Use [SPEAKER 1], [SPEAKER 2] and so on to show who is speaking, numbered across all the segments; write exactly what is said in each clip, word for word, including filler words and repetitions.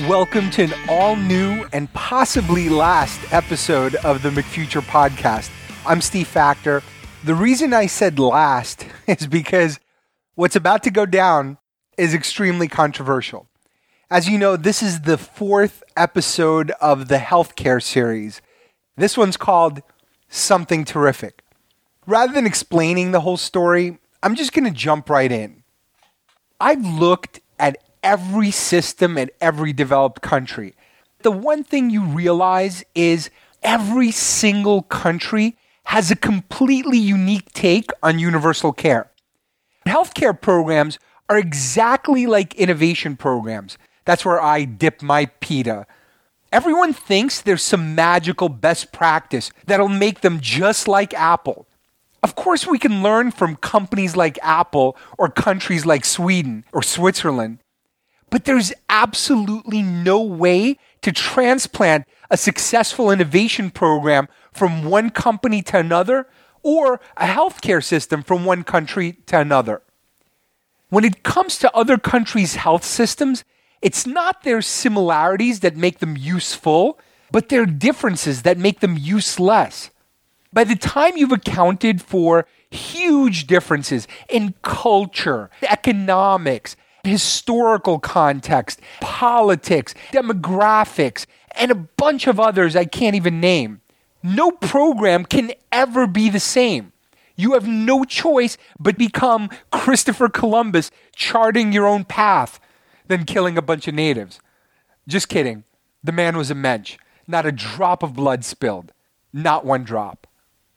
[SPEAKER 1] Welcome to an all-new and possibly last episode of the McFuture podcast. I'm Steve Factor. The reason I said last is because what's about to go down is extremely controversial. As you know, this is the fourth episode of the healthcare series. This one's called Something Terrific. Rather than explaining the whole story, I'm just going to jump right in. I've looked at every system in every developed country. The one thing you realize is every single country has a completely unique take on universal care. Healthcare programs are exactly like innovation programs. That's where I dip my pita. Everyone thinks there's some magical best practice that'll make them just like Apple. Of course, we can learn from companies like Apple or countries like Sweden or Switzerland. But there's absolutely no way to transplant a successful innovation program from one company to another or a healthcare system from one country to another. When it comes to other countries' health systems, it's not their similarities that make them useful, but their differences that make them useless. By the time you've accounted for huge differences in culture, economics, historical context, politics, demographics, and a bunch of others I can't even name, no program can ever be the same. You have no choice but become Christopher Columbus charting your own path than killing a bunch of natives. Just kidding. The man was a mensch. Not a drop of blood spilled. Not one drop.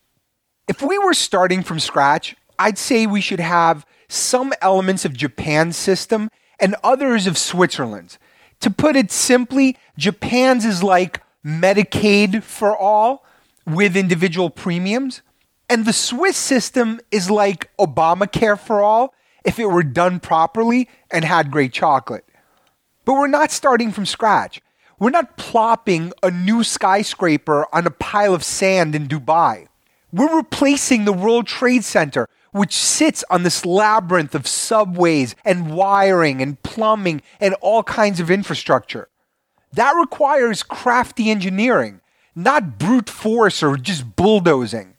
[SPEAKER 1] If we were starting from scratch, I'd say we should have some elements of Japan's system and others of Switzerland's. To put it simply, Japan's is like Medicaid for all with individual premiums, and the Swiss system is like Obamacare for all if it were done properly and had great chocolate. But we're not starting from scratch. We're not plopping a new skyscraper on a pile of sand in Dubai. We're replacing the World Trade Center, which sits on this labyrinth of subways and wiring and plumbing and all kinds of infrastructure. That requires crafty engineering, not brute force or just bulldozing.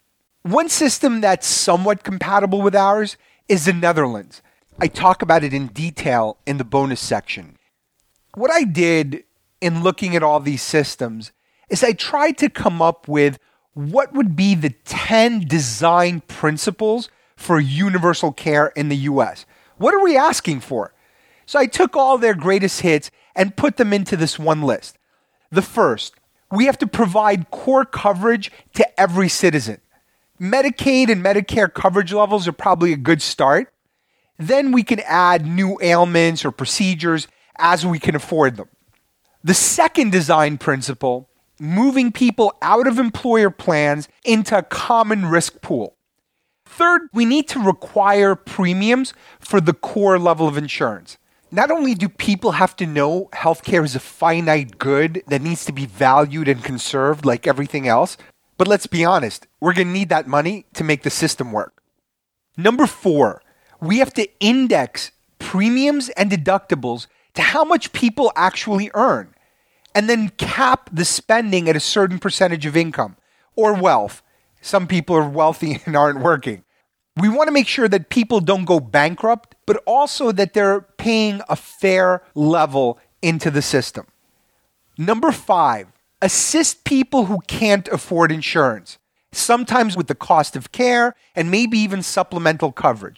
[SPEAKER 1] One system that's somewhat compatible with ours is the Netherlands. I talk about it in detail in the bonus section. What I did in looking at all these systems is I tried to come up with what would be the ten design principles for universal care in the U S? What are we asking for? So I took all their greatest hits and put them into this one list. The first, we have to provide core coverage to every citizen. Medicaid and Medicare coverage levels are probably a good start. Then we can add new ailments or procedures as we can afford them. The second design principle, moving people out of employer plans into a common risk pool. Third, we need to require premiums for the core level of insurance. Not only do people have to know healthcare is a finite good that needs to be valued and conserved like everything else, but let's be honest, we're going to need that money to make the system work. Number four, we have to index premiums and deductibles to how much people actually earn, and then cap the spending at a certain percentage of income or wealth. Some people are wealthy and aren't working. We want to make sure that people don't go bankrupt, but also that they're paying a fair level into the system. Number five, assist people who can't afford insurance, sometimes with the cost of care and maybe even supplemental coverage.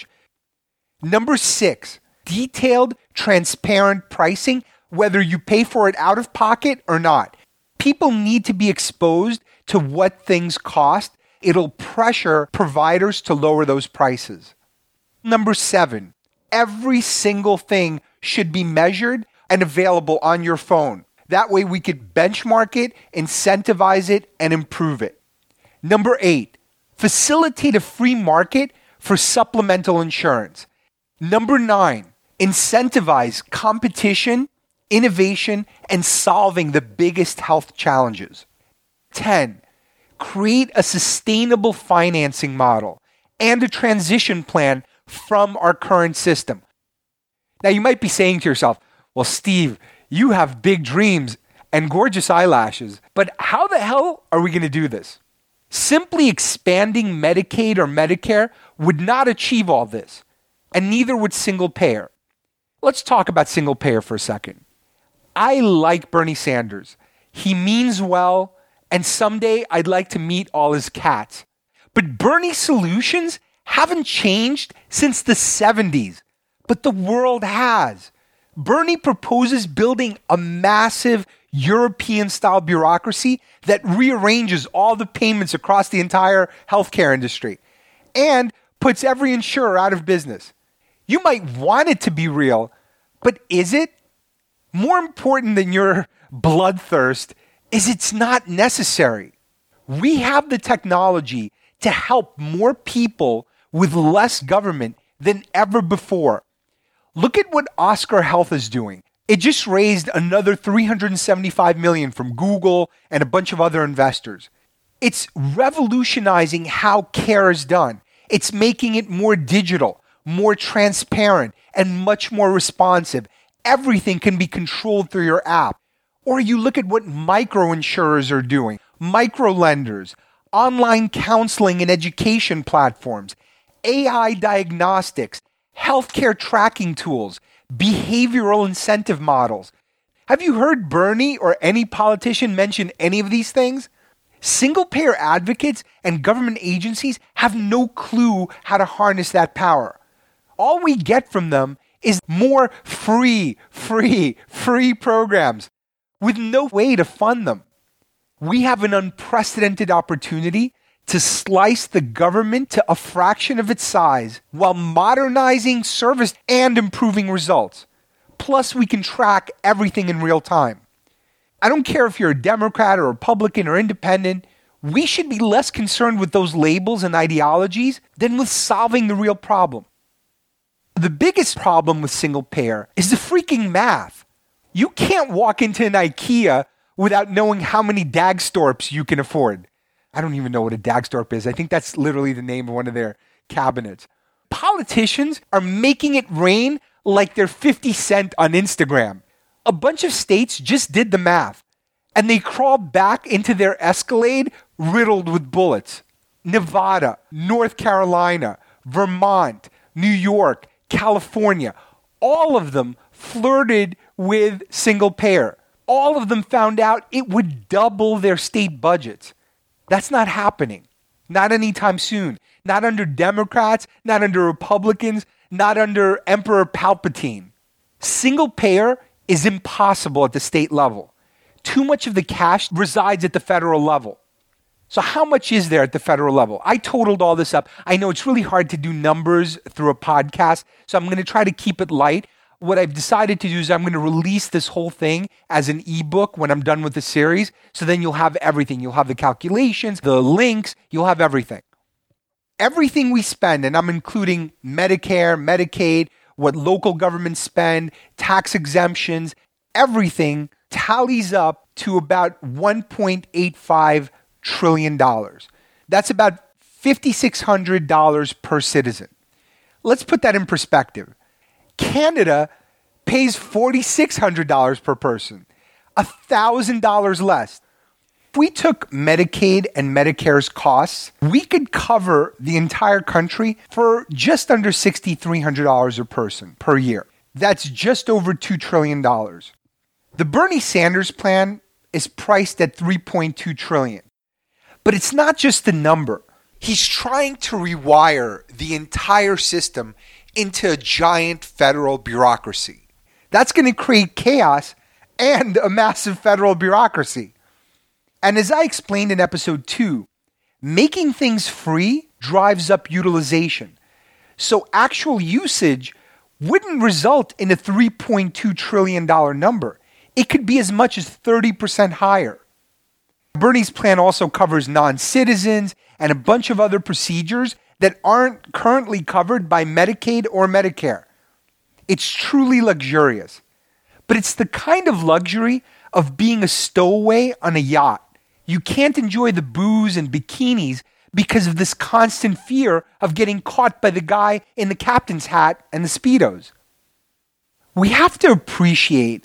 [SPEAKER 1] Number six, detailed, transparent pricing, whether you pay for it out of pocket or not. People need to be exposed to what things cost. It'll pressure providers to lower those prices. Number seven, every single thing should be measured and available on your phone. That way we could benchmark it, incentivize it, and improve it. Number eight, facilitate a free market for supplemental insurance. Number nine, incentivize competition, innovation, and solving the biggest health challenges. ten, create a sustainable financing model and a transition plan from our current system. Now, you might be saying to yourself, well, Steve, You have big dreams and gorgeous eyelashes. But how the hell are we going to do this? Simply expanding Medicaid or Medicare would not achieve all this, and neither would single payer. Let's talk about single payer for a second. I like Bernie Sanders. He means well, and someday I'd like to meet all his cats. But Bernie's solutions haven't changed since the seventies, but the world has. Bernie proposes building a massive European-style bureaucracy that rearranges all the payments across the entire healthcare industry and puts every insurer out of business. You might want it to be real, but is it? More important than your bloodthirst is it's not necessary. We have the technology to help more people with less government than ever before. Look at what Oscar Health is doing. It just raised another three hundred seventy-five million dollars from Google and a bunch of other investors. It's revolutionizing how care is done. It's making it more digital, more transparent, and much more responsive. Everything can be controlled through your app. Or you look at what micro insurers are doing, micro lenders, online counseling and education platforms, A I diagnostics, healthcare tracking tools, behavioral incentive models. Have you heard Bernie or any politician mention any of these things? Single-payer advocates and government agencies have no clue how to harness that power. All we get from them is more free, free, free programs with no way to fund them. We have an unprecedented opportunity to slice the government to a fraction of its size while modernizing service and improving results. Plus, we can track everything in real time. I don't care if you're a Democrat or Republican or independent, we should be less concerned with those labels and ideologies than with solving the real problem. The biggest problem with single payer is the freaking math. You can't walk into an IKEA without knowing how many Dagstorps you can afford. I don't even know what a Dagstorp is. I think that's literally the name of one of their cabinets. Politicians are making it rain like they're fifty cent on Instagram. A bunch of states just did the math, and they crawled back into their Escalade riddled with bullets. Nevada, North Carolina, Vermont, New York, California, all of them flirted with single payer. All of them found out it would double their state budgets. That's not happening. Not anytime soon. Not under Democrats, not under Republicans, not under Emperor Palpatine. Single payer is impossible at the state level. Too much of the cash resides at the federal level. So how much is there at the federal level? I totaled all this up. I know it's really hard to do numbers through a podcast, so I'm going to try to keep it light. What I've decided to do is I'm going to release this whole thing as an ebook when I'm done with the series. So then you'll have everything. You'll have the calculations, the links, you'll have everything. Everything we spend, and I'm including Medicare, Medicaid, what local governments spend, tax exemptions, everything tallies up to about one point eight five trillion dollars. That's about five thousand six hundred dollars per citizen. Let's put that in perspective. Canada pays four thousand six hundred dollars per person, one thousand dollars less. If we took Medicaid and Medicare's costs, we could cover the entire country for just under six thousand three hundred dollars a person per year. That's just over two trillion dollars. The Bernie Sanders plan is priced at three point two trillion dollars. But it's not just the number. He's trying to rewire the entire system into a giant federal bureaucracy. That's going to create chaos and a massive federal bureaucracy. And as I explained in episode two, making things free drives up utilization. So actual usage wouldn't result in a three point two trillion dollars number. It could be as much as thirty percent higher. Bernie's plan also covers non-citizens and a bunch of other procedures that aren't currently covered by Medicaid or Medicare. It's truly luxurious. But it's the kind of luxury of being a stowaway on a yacht. You can't enjoy the booze and bikinis because of this constant fear of getting caught by the guy in the captain's hat and the Speedos. We have to appreciate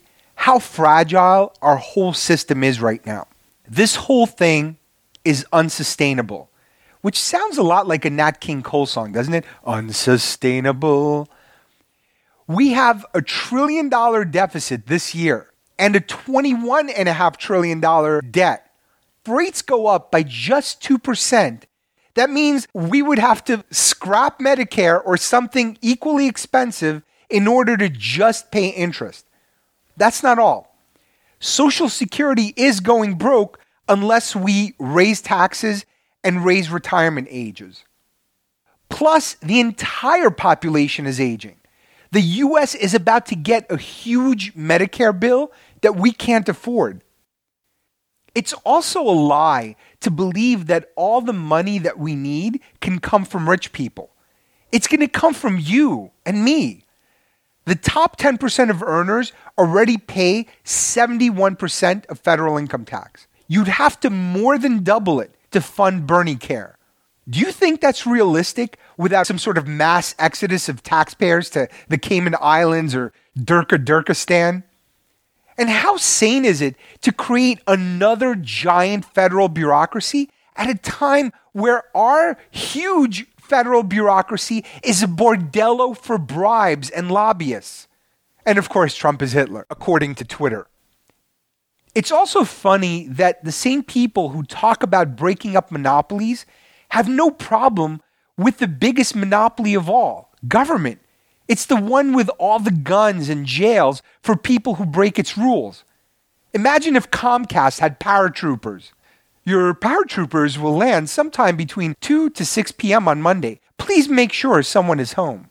[SPEAKER 1] how fragile our whole system is right now. This whole thing is unsustainable, which sounds a lot like a Nat King Cole song, doesn't it? Unsustainable. We have a trillion dollar deficit this year and a twenty-one point five trillion dollars debt. If rates go up by just two percent, that means we would have to scrap Medicare or something equally expensive in order to just pay interest. That's not all. Social Security is going broke unless we raise taxes and raise retirement ages. Plus, the entire population is aging. The U S is about to get a huge Medicare bill that we can't afford. It's also a lie to believe that all the money that we need can come from rich people. It's going to come from you and me. The top ten percent of earners already pay seventy-one percent of federal income tax. You'd have to more than double it to fund Bernie Care. Do you think that's realistic without some sort of mass exodus of taxpayers to the Cayman Islands or Durka-Durkistan? And how sane is it to create another giant federal bureaucracy at a time where our huge federal bureaucracy is a bordello for bribes and lobbyists? And of course, Trump is Hitler, according to Twitter. It's also funny that the same people who talk about breaking up monopolies have no problem with the biggest monopoly of all, government. It's the one with all the guns and jails for people who break its rules. Imagine if Comcast had paratroopers. Your paratroopers will land sometime between two to six p.m. on Monday. Please make sure someone is home.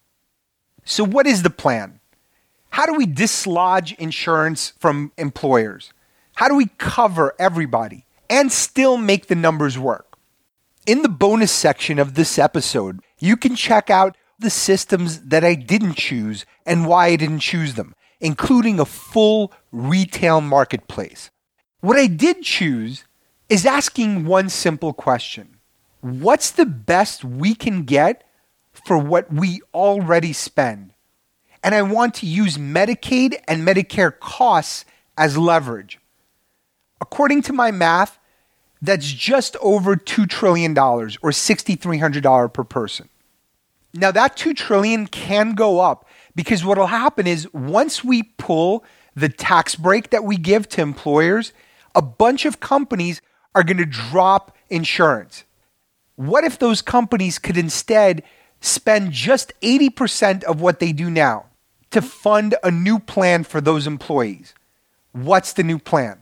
[SPEAKER 1] So what is the plan? How do we dislodge insurance from employers? How do we cover everybody and still make the numbers work? In the bonus section of this episode, you can check out the systems that I didn't choose and why I didn't choose them, including a full retail marketplace. What I did choose is asking one simple question. What's the best we can get for what we already spend? And I want to use Medicaid and Medicare costs as leverage. According to my math, that's just over two trillion dollars or six thousand three hundred dollars per person. Now that two trillion dollars can go up because what will happen is once we pull the tax break that we give to employers, a bunch of companies are going to drop insurance. What if those companies could instead spend just eighty percent of what they do now to fund a new plan for those employees? What's the new plan?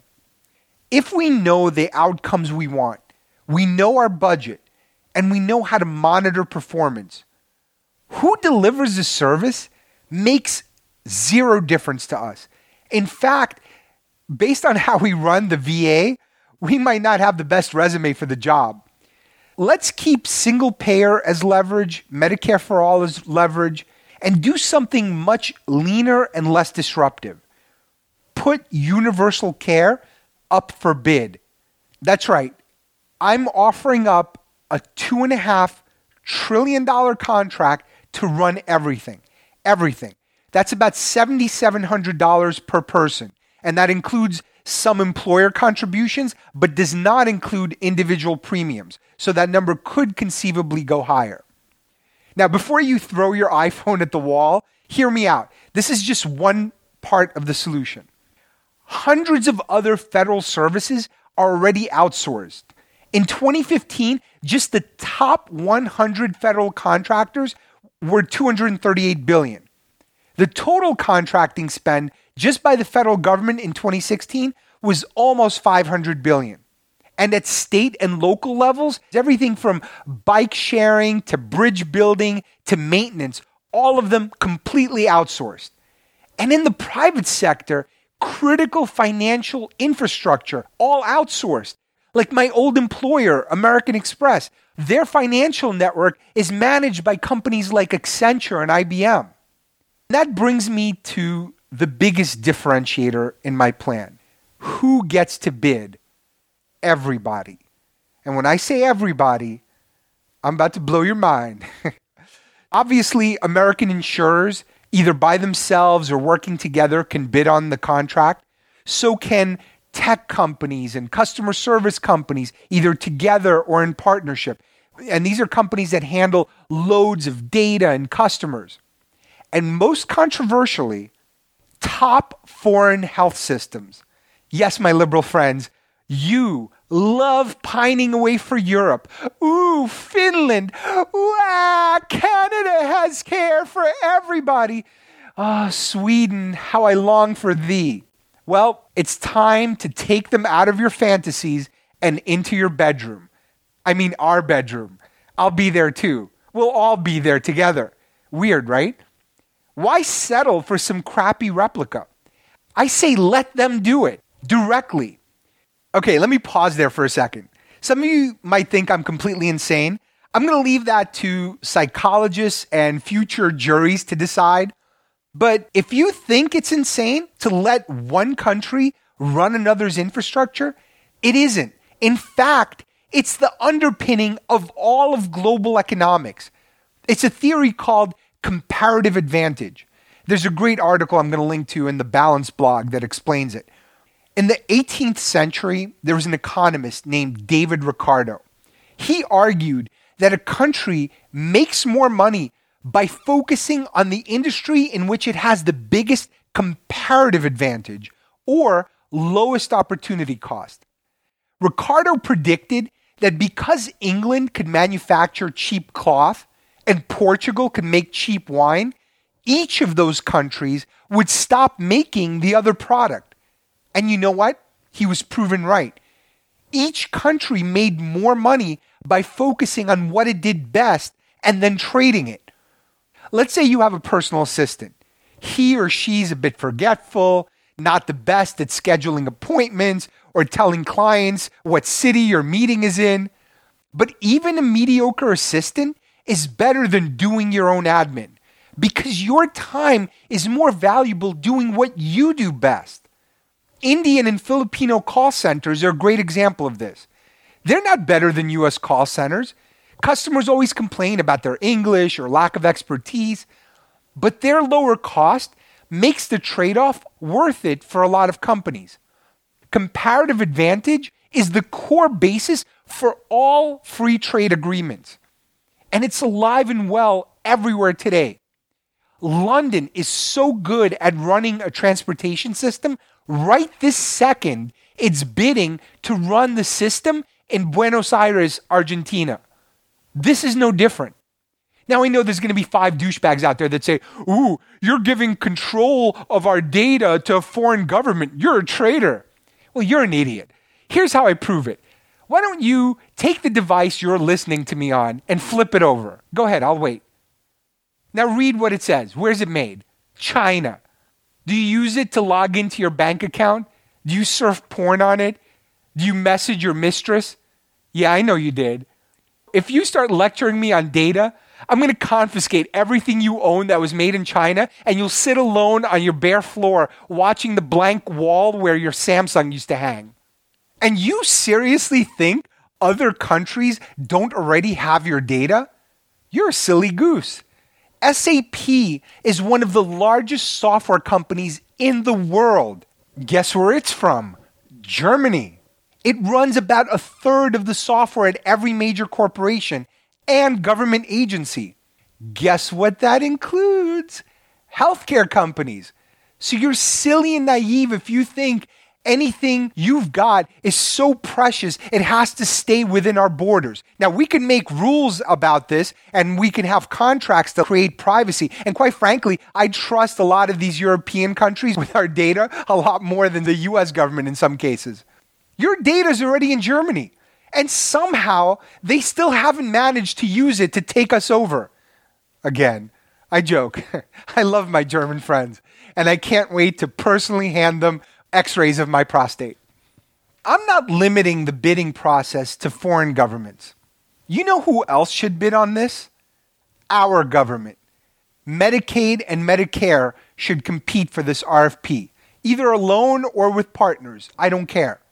[SPEAKER 1] If we know the outcomes we want, we know our budget, and we know how to monitor performance, who delivers the service makes zero difference to us. In fact, based on how we run the V A, we might not have the best resume for the job. Let's keep single payer as leverage, Medicare for all as leverage, and do something much leaner and less disruptive. Put universal care up for bid. That's right. I'm offering up a two and a half trillion dollar contract to run everything. Everything. That's about seven thousand seven hundred dollars per person. And that includes some employer contributions, but does not include individual premiums. So that number could conceivably go higher. Now, before you throw your iPhone at the wall, hear me out. This is just one part of the solution. Hundreds of other federal services are already outsourced. In twenty fifteen, just the top one hundred federal contractors were two hundred thirty-eight billion dollars. The total contracting spend just by the federal government in twenty sixteen was almost five hundred billion dollars. And at state and local levels, everything from bike sharing to bridge building to maintenance, all of them completely outsourced. And in the private sector, critical financial infrastructure, all outsourced. Like my old employer, American Express, their financial network is managed by companies like Accenture and I B M. That brings me to the biggest differentiator in my plan. Who gets to bid? Everybody. And when I say everybody, I'm about to blow your mind. Obviously, American insurers either by themselves or working together, can bid on the contract. So can tech companies and customer service companies, either together or in partnership. And these are companies that handle loads of data and customers. And most controversially, top foreign health systems. Yes, my liberal friends, you love pining away for Europe. Ooh, Finland. Ooh, ah, Canada has care for everybody. Ah, oh, Sweden, how I long for thee. Well, it's time to take them out of your fantasies and into your bedroom. I mean, our bedroom. I'll be there too. We'll all be there together. Weird, right? Why settle for some crappy replica? I say let them do it directly. Okay, let me pause there for a second. Some of you might think I'm completely insane. I'm going to leave that to psychologists and future juries to decide. But if you think it's insane to let one country run another's infrastructure, it isn't. In fact, it's the underpinning of all of global economics. It's a theory called comparative advantage. There's a great article I'm going to link to in the Balance blog that explains it. In the eighteenth century, there was an economist named David Ricardo. He argued that a country makes more money by focusing on the industry in which it has the biggest comparative advantage or lowest opportunity cost. Ricardo predicted that because England could manufacture cheap cloth and Portugal could make cheap wine, each of those countries would stop making the other product. And you know what? He was proven right. Each country made more money by focusing on what it did best and then trading it. Let's say you have a personal assistant. He or she's a bit forgetful, not the best at scheduling appointments or telling clients what city your meeting is in. But even a mediocre assistant is better than doing your own admin because your time is more valuable doing what you do best. Indian and Filipino call centers are a great example of this. They're not better than U S call centers. Customers always complain about their English or lack of expertise, but their lower cost makes the trade-off worth it for a lot of companies. Comparative advantage is the core basis for all free trade agreements. And it's alive and well everywhere today. London is so good at running a transportation system. Right this second, it's bidding to run the system in Buenos Aires, Argentina. This is no different. Now, I know there's going to be five douchebags out there that say, ooh, you're giving control of our data to a foreign government. You're a traitor. Well, you're an idiot. Here's how I prove it. Why don't you take the device you're listening to me on and flip it over? Go ahead, I'll wait. Now read what it says. Where's it made? China. Do you use it to log into your bank account? Do you surf porn on it? Do you message your mistress? Yeah, I know you did. If you start lecturing me on data, I'm going to confiscate everything you own that was made in China, and you'll sit alone on your bare floor watching the blank wall where your Samsung used to hang. And you seriously think other countries don't already have your data? You're a silly goose. S A P is one of the largest software companies in the world. Guess where it's from? Germany. It runs about a third of the software at every major corporation and government agency. Guess what that includes? Healthcare companies. So you're silly and naive if you think anything you've got is so precious, it has to stay within our borders. Now, we can make rules about this and we can have contracts to create privacy. And quite frankly, I trust a lot of these European countries with our data a lot more than the U S government in some cases. Your data is already in Germany, and somehow they still haven't managed to use it to take us over. Again, I joke. I love my German friends, and I can't wait to personally hand them x-rays of my prostate. I'm not limiting the bidding process to foreign governments. You know who else should bid on this? Our government. Medicaid and Medicare should compete for this R F P, either alone or with partners. I don't care.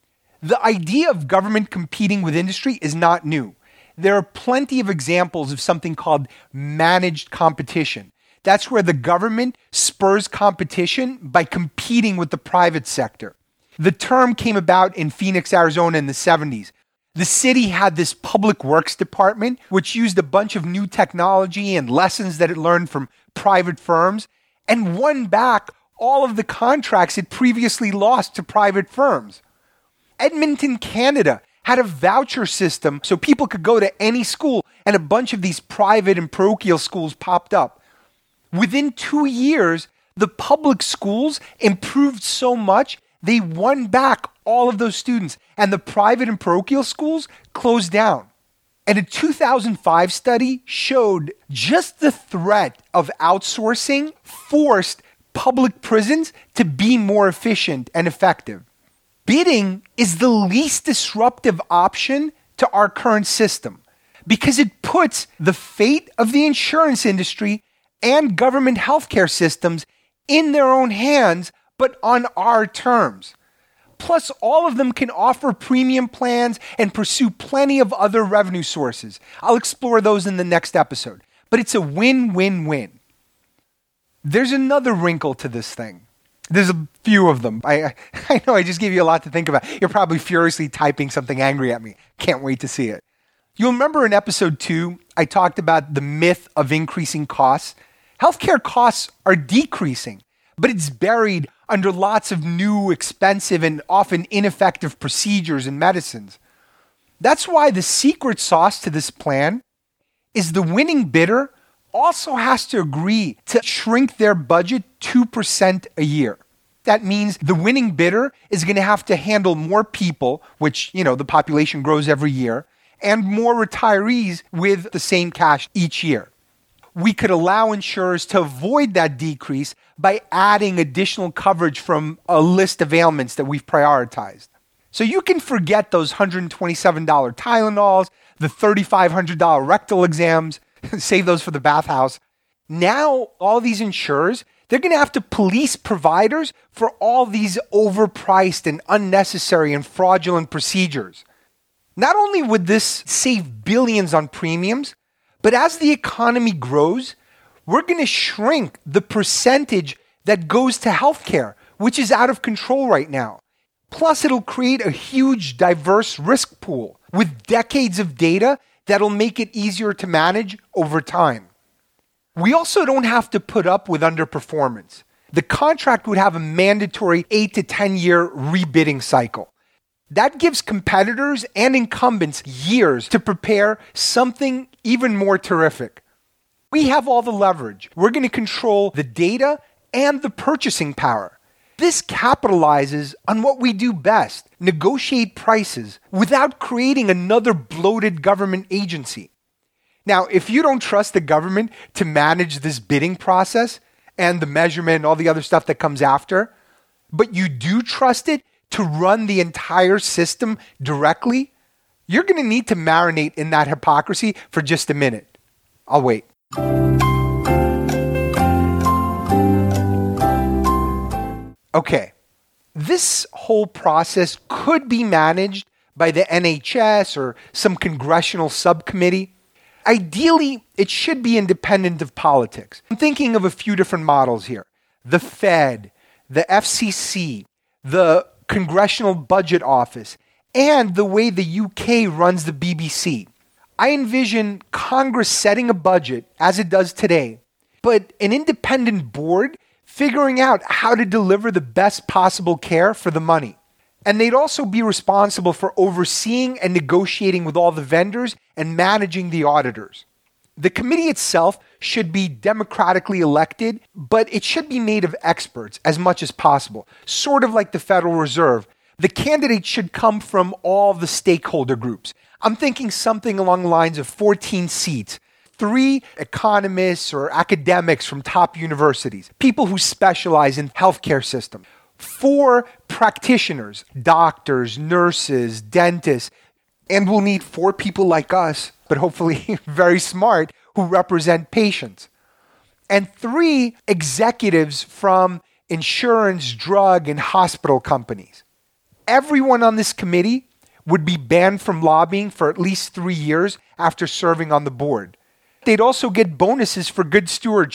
[SPEAKER 1] The idea of government competing with industry is not new. There are plenty of examples of something called managed competition. That's where the government spurs competition by competing with the private sector. The term came about in Phoenix, Arizona in the seventies. The city had this public works department, which used a bunch of new technology and lessons that it learned from private firms and won back all of the contracts it previously lost to private firms. Edmonton, Canada had a voucher system so people could go to any school, and a bunch of these private and parochial schools popped up. Within two years, the public schools improved so much, they won back all of those students, and the private and parochial schools closed down. And a two thousand five study showed just the threat of outsourcing forced public prisons to be more efficient and effective. Bidding is the least disruptive option to our current system because it puts the fate of the insurance industry and government healthcare systems in their own hands, but on our terms. Plus, all of them can offer premium plans and pursue plenty of other revenue sources. I'll explore those in the next episode, but it's a win-win-win. There's another wrinkle to this thing. There's a few of them. I I know I just gave you a lot to think about. You're probably furiously typing something angry at me. Can't wait to see it. You'll remember in episode two, I talked about the myth of increasing costs. Healthcare costs are decreasing, but it's buried under lots of new, expensive, and often ineffective procedures and medicines. That's why the secret sauce to this plan is the winning bidder also has to agree to shrink their budget two percent a year. That means the winning bidder is going to have to handle more people, which, you know, the population grows every year, and more retirees with the same cash each year. We could allow insurers to avoid that decrease by adding additional coverage from a list of ailments that we've prioritized. So you can forget those one hundred twenty-seven dollars Tylenols, the three thousand five hundred dollars rectal exams, save those for the bathhouse. Now, all these insurers, they're going to have to police providers for all these overpriced and unnecessary and fraudulent procedures. Not only would this save billions on premiums, but as the economy grows, we're going to shrink the percentage that goes to healthcare, which is out of control right now. Plus, it'll create a huge, diverse risk pool with decades of data that'll make it easier to manage over time. We also don't have to put up with underperformance. The contract would have a mandatory eight to ten year rebidding cycle. That gives competitors and incumbents years to prepare something even more terrific. We have all the leverage. We're going to control the data and the purchasing power. This capitalizes on what we do best, negotiate prices without creating another bloated government agency. Now, if you don't trust the government to manage this bidding process and the measurement and all the other stuff that comes after, but you do trust it to run the entire system directly, you're going to need to marinate in that hypocrisy for just a minute. I'll wait. Okay, this whole process could be managed by the N H S or some congressional subcommittee. Ideally, it should be independent of politics. I'm thinking of a few different models here. The Fed, the F C C, the Congressional Budget Office, and the way the U K runs the B B C. I envision Congress setting a budget as it does today, but an independent board figuring out how to deliver the best possible care for the money. And they'd also be responsible for overseeing and negotiating with all the vendors and managing the auditors. The committee itself should be democratically elected, but it should be made of experts as much as possible, sort of like the Federal Reserve. The candidates should come from all the stakeholder groups. I'm thinking something along the lines of fourteen seats, three economists or academics from top universities, people who specialize in healthcare systems, four practitioners, doctors, nurses, dentists, and we'll need four people like us, but hopefully very smart, who represent patients. And three executives from insurance, drug, and hospital companies. Everyone on this committee would be banned from lobbying for at least three years after serving on the board. They'd also get bonuses for good stewardship,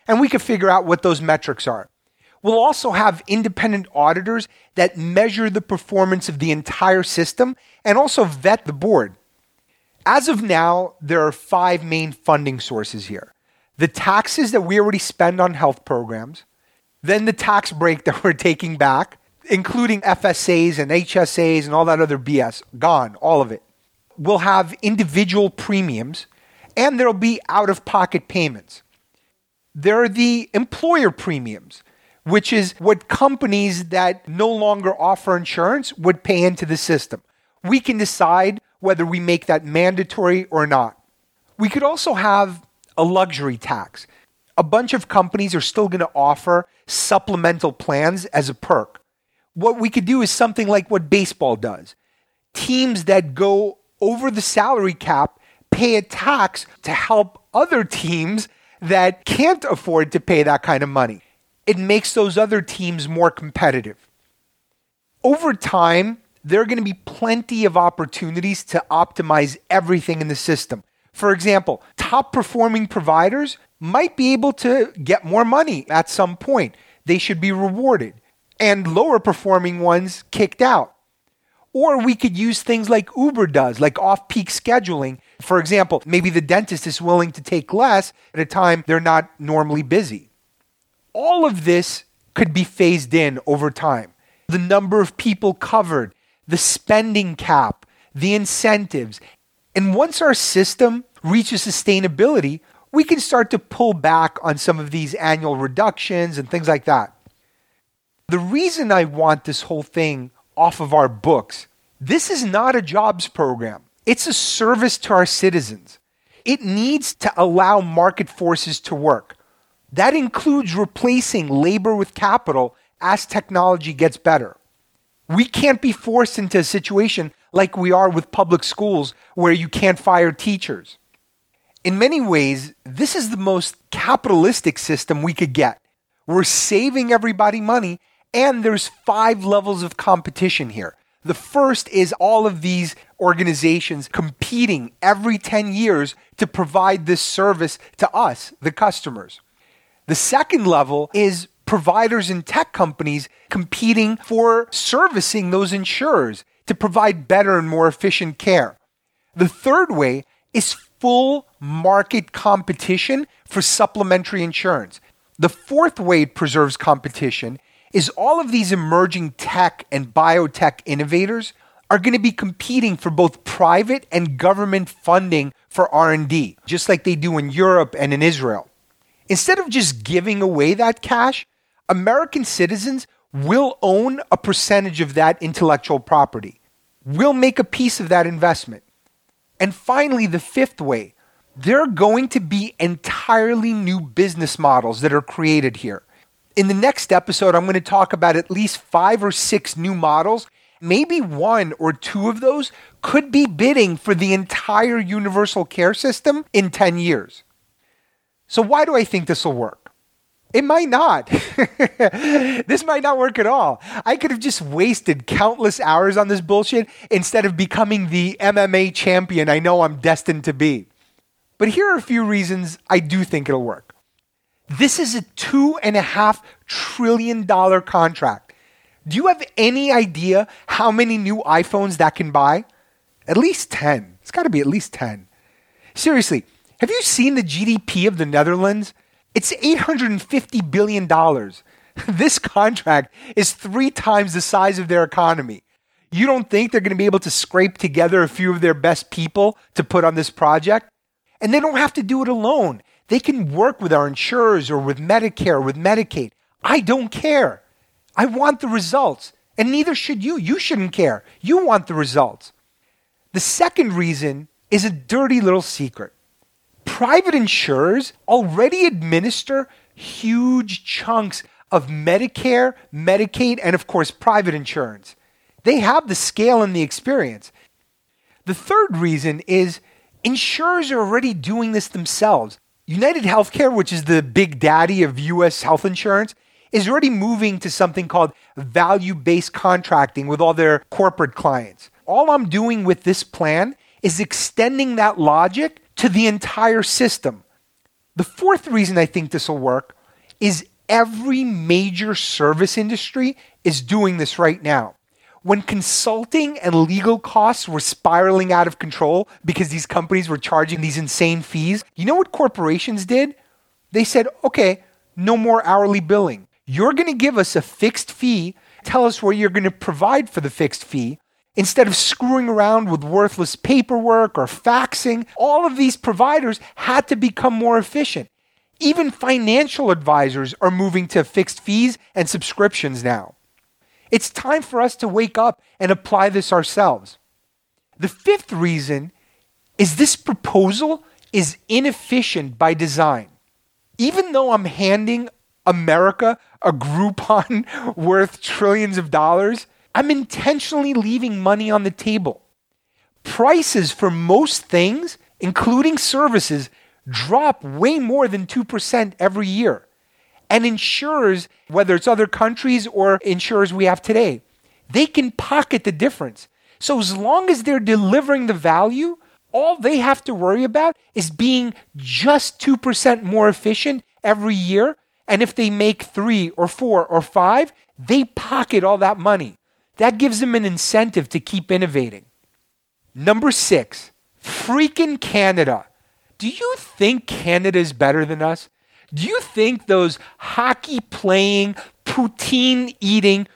[SPEAKER 1] and we could figure out what those metrics are. We'll also have independent auditors that measure the performance of the entire system and also vet the board. As of now, there are five main funding sources here. The taxes that we already spend on health programs, then the tax break that we're taking back, including F S As and H S As and all that other B S, gone, all of it. We'll have individual premiums, and there'll be out-of-pocket payments. There are the employer premiums, which is what companies that no longer offer insurance would pay into the system. We can decide whether we make that mandatory or not. We could also have a luxury tax. A bunch of companies are still going to offer supplemental plans as a perk. What we could do is something like what baseball does. Teams that go over the salary cap pay a tax to help other teams that can't afford to pay that kind of money. It makes those other teams more competitive. Over time, there are going to be plenty of opportunities to optimize everything in the system. For example, top performing providers might be able to get more money at some point. They should be rewarded. And lower performing ones kicked out. Or we could use things like Uber does, like off-peak scheduling. For example, maybe the dentist is willing to take less at a time they're not normally busy. All of this could be phased in over time. The number of people covered, the spending cap, the incentives. And once our system reaches sustainability, we can start to pull back on some of these annual reductions and things like that. The reason I want this whole thing off of our books, this is not a jobs program. It's a service to our citizens. It needs to allow market forces to work. That includes replacing labor with capital as technology gets better. We can't be forced into a situation like we are with public schools where you can't fire teachers. In many ways, this is the most capitalistic system we could get. We're saving everybody money, and there's five levels of competition here. The first is all of these organizations competing every ten years to provide this service to us, the customers. The second level is providers and tech companies competing for servicing those insurers to provide better and more efficient care. The third way is full market competition for supplementary insurance. The fourth way it preserves competition is all of these emerging tech and biotech innovators are going to be competing for both private and government funding for R and D, just like they do in Europe and in Israel. Instead of just giving away that cash, American citizens will own a percentage of that intellectual property. We'll make a piece of that investment. And finally, the fifth way, there are going to be entirely new business models that are created here. In the next episode, I'm going to talk about at least five or six new models. Maybe one or two of those could be bidding for the entire universal care system in ten years. So why do I think this will work? It might not. This might not work at all. I could have just wasted countless hours on this bullshit instead of becoming the M M A champion I know I'm destined to be. But here are a few reasons I do think it'll work. This is a two and a half trillion dollar contract. Do you have any idea how many new iPhones that can buy? At least ten. It's got to be at least ten. Seriously, have you seen the G D P of the Netherlands? It's eight hundred fifty billion dollars. This contract is three times the size of their economy. You don't think they're going to be able to scrape together a few of their best people to put on this project? And they don't have to do it alone. They can work with our insurers or with Medicare, or with Medicaid. I don't care. I want the results. And neither should you. You shouldn't care. You want the results. The second reason is a dirty little secret. Private insurers already administer huge chunks of Medicare, Medicaid, and of course, private insurance. They have the scale and the experience. The third reason is insurers are already doing this themselves. United Healthcare, which is the big daddy of U S health insurance, is already moving to something called value-based contracting with all their corporate clients. All I'm doing with this plan is extending that logic to the entire system. The fourth reason I think this will work is every major service industry is doing this right now. When consulting and legal costs were spiraling out of control because these companies were charging these insane fees, you know what corporations did? They said, okay, no more hourly billing. You're going to give us a fixed fee, tell us where you're going to provide for the fixed fee. Instead of screwing around with worthless paperwork or faxing, all of these providers had to become more efficient. Even financial advisors are moving to fixed fees and subscriptions now. It's time for us to wake up and apply this ourselves. The fifth reason is this proposal is inefficient by design. Even though I'm handing America a Groupon worth trillions of dollars, I'm intentionally leaving money on the table. Prices for most things, including services, drop way more than two percent every year. And insurers, whether it's other countries or insurers we have today, they can pocket the difference. So as long as they're delivering the value, all they have to worry about is being just two percent more efficient every year. And if they make three or four or five, they pocket all that money. That gives them an incentive to keep innovating. Number six, freaking Canada. Do you think Canada is better than us? Do you think those hockey-playing, poutine-eating,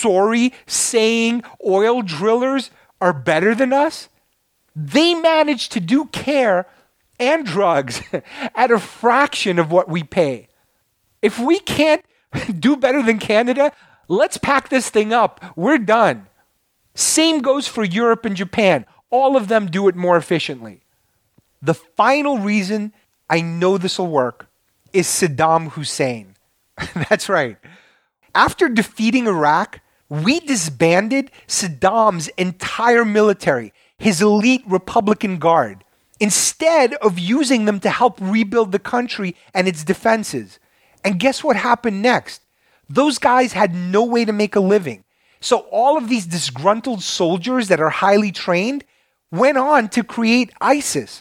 [SPEAKER 1] sorry-saying oil drillers are better than us? They manage to do care and drugs at a fraction of what we pay. If we can't do better than Canada, let's pack this thing up. We're done. Same goes for Europe and Japan. All of them do it more efficiently. The final reason I know this will work is Saddam Hussein. That's right. After defeating Iraq, we disbanded Saddam's entire military, his elite Republican Guard, instead of using them to help rebuild the country and its defenses. And guess what happened next? Those guys had no way to make a living. So all of these disgruntled soldiers that are highly trained went on to create ISIS.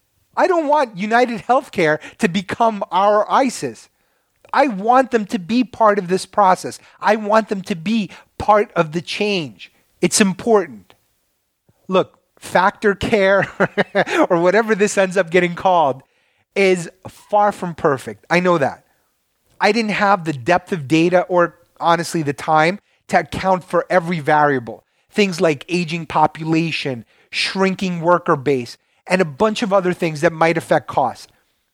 [SPEAKER 1] I don't want United Healthcare to become our ISIS. I want them to be part of this process. I want them to be part of the change. It's important. Look, Factor Care, or whatever this ends up getting called, is far from perfect. I know that. I didn't have the depth of data or, honestly, the time to account for every variable. Things like aging population, shrinking worker base, and a bunch of other things that might affect cost.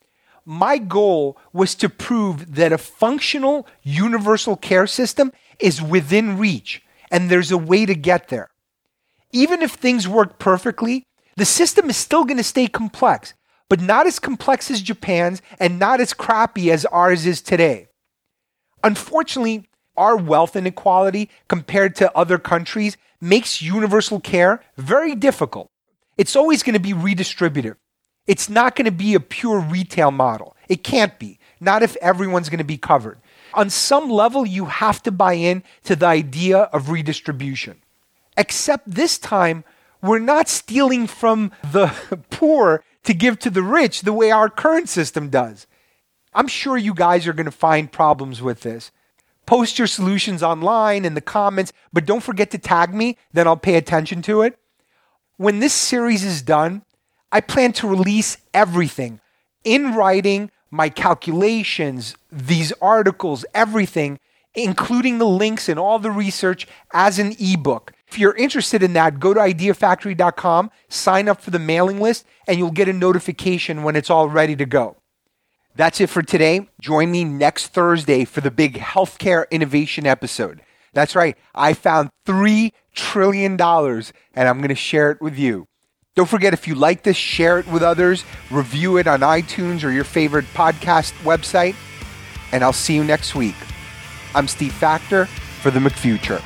[SPEAKER 1] My goal was to prove that a functional universal care system is within reach, and there's a way to get there. Even if things work perfectly, the system is still going to stay complex, but not as complex as Japan's and not as crappy as ours is today. Unfortunately, our wealth inequality compared to other countries makes universal care very difficult. It's always going to be redistributive. It's not going to be a pure retail model. It can't be. Not if everyone's going to be covered. On some level, you have to buy in to the idea of redistribution. Except this time, we're not stealing from the poor to give to the rich the way our current system does. I'm sure you guys are going to find problems with this. Post your solutions online in the comments, but don't forget to tag me, then I'll pay attention to it. When this series is done, I plan to release everything in writing, my calculations, these articles, everything, including the links and all the research as an ebook. If you're interested in that, go to idea factory dot com, sign up for the mailing list, and you'll get a notification when it's all ready to go. That's it for today. Join me next Thursday for the big healthcare innovation episode. That's right. I found three trillion dollars, and I'm going to share it with you. Don't forget, if you like this, share it with others, review it on iTunes or your favorite podcast website, and I'll see you next week. I'm Steve Factor for the McFuture.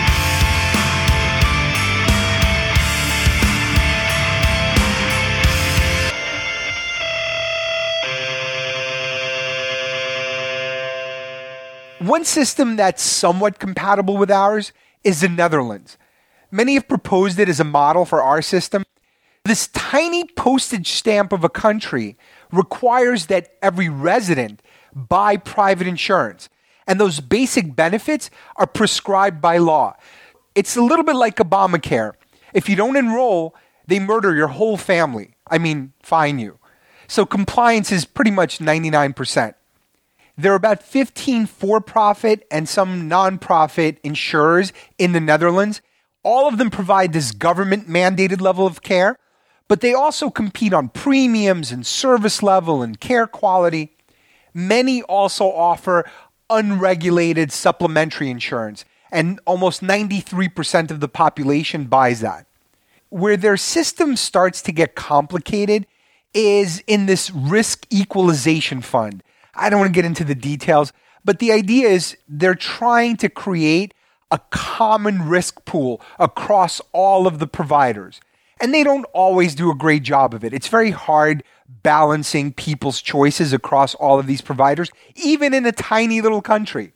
[SPEAKER 1] One system that's somewhat compatible with ours is the Netherlands. Many have proposed it as a model for our system. This tiny postage stamp of a country requires that every resident buy private insurance. And those basic benefits are prescribed by law. It's a little bit like Obamacare. If you don't enroll, they murder your whole family. I mean, fine you. So compliance is pretty much ninety-nine percent. There are about fifteen for-profit and some non-profit insurers in the Netherlands. All of them provide this government-mandated level of care, but they also compete on premiums and service level and care quality. Many also offer unregulated supplementary insurance, and almost ninety-three percent of the population buys that. Where their system starts to get complicated is in this risk equalization fund. I don't want to get into the details, but the idea is they're trying to create a common risk pool across all of the providers. And they don't always do a great job of it. It's very hard balancing people's choices across all of these providers, even in a tiny little country.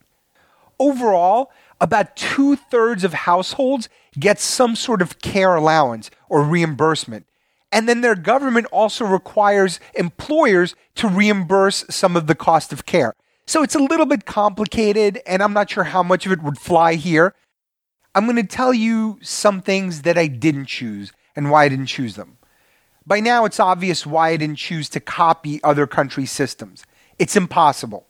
[SPEAKER 1] Overall, about two-thirds of households get some sort of care allowance or reimbursement. And then their government also requires employers to reimburse some of the cost of care. So it's a little bit complicated, and I'm not sure how much of it would fly here. I'm going to tell you some things that I didn't choose and why I didn't choose them. By now, it's obvious why I didn't choose to copy other countries' systems. It's impossible.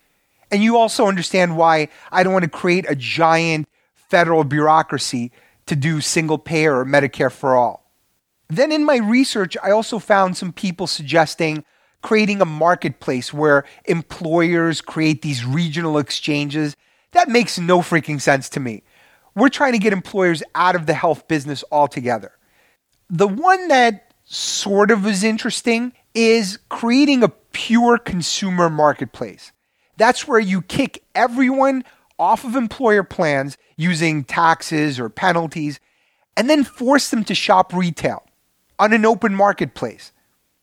[SPEAKER 1] And you also understand why I don't want to create a giant federal bureaucracy to do single payer or Medicare for all. Then in my research, I also found some people suggesting creating a marketplace where employers create these regional exchanges. That makes no freaking sense to me. We're trying to get employers out of the health business altogether. The one that sort of is interesting is creating a pure consumer marketplace. That's where you kick everyone off of employer plans using taxes or penalties and then force them to shop retail on an open marketplace.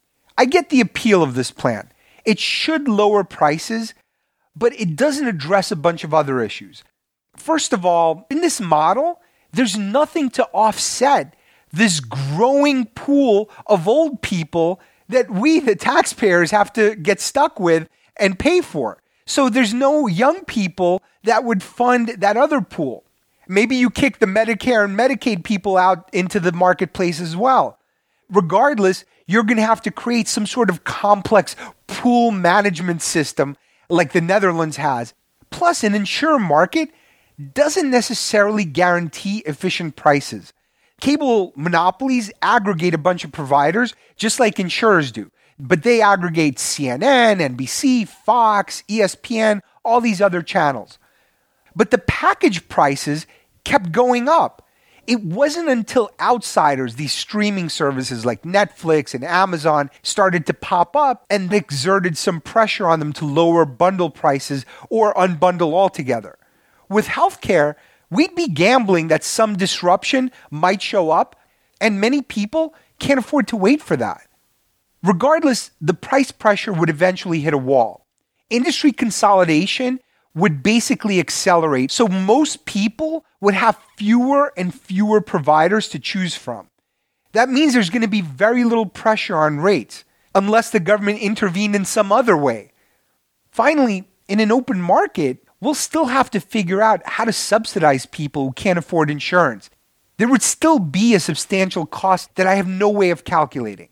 [SPEAKER 1] I get the appeal of this plan. It should lower prices, but it doesn't address a bunch of other issues. First of all, in this model, there's nothing to offset this growing pool of old people that we, the taxpayers, have to get stuck with and pay for. So there's no young people that would fund that other pool. Maybe you kick the Medicare and Medicaid people out into the marketplace as well. Regardless, you're going to have to create some sort of complex pool management system like the Netherlands has. Plus, an insurer market doesn't necessarily guarantee efficient prices. Cable monopolies aggregate a bunch of providers just like insurers do. But they aggregate C N N, N B C, Fox, E S P N, all these other channels. But the package prices kept going up. It wasn't until outsiders, these streaming services like Netflix and Amazon, started to pop up and exerted some pressure on them to lower bundle prices or unbundle altogether. With healthcare, we'd be gambling that some disruption might show up, and many people can't afford to wait for that. Regardless, the price pressure would eventually hit a wall. Industry consolidation would basically accelerate, so most people would have fewer and fewer providers to choose from. That means there's going to be very little pressure on rates, unless the government intervened in some other way. Finally, in an open market, we'll still have to figure out how to subsidize people who can't afford insurance. There would still be a substantial cost that I have no way of calculating.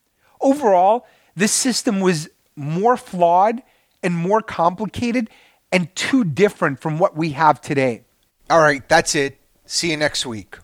[SPEAKER 1] Overall, this system was more flawed and more complicated and too different from what we have today. All right, that's it. See you next week.